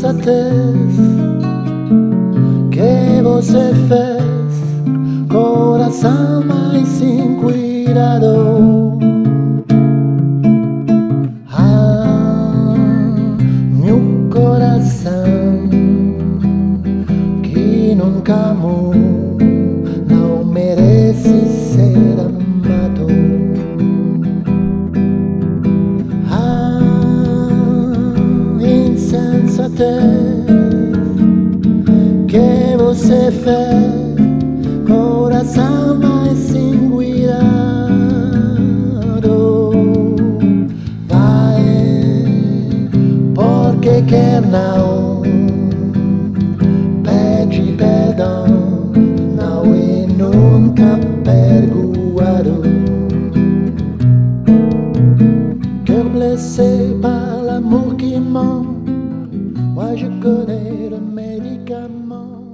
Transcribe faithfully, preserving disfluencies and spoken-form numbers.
insensatez que você fez, coração mais sem cuidado. Ah, meu coração que nunca amou não merece ser amado. Que você fez, coração mais sem cuidado. Vai, porque quer não, pede perdão, não é nunca perdoado. Que blessé par l'amour qui ment, moi je connais le médicament.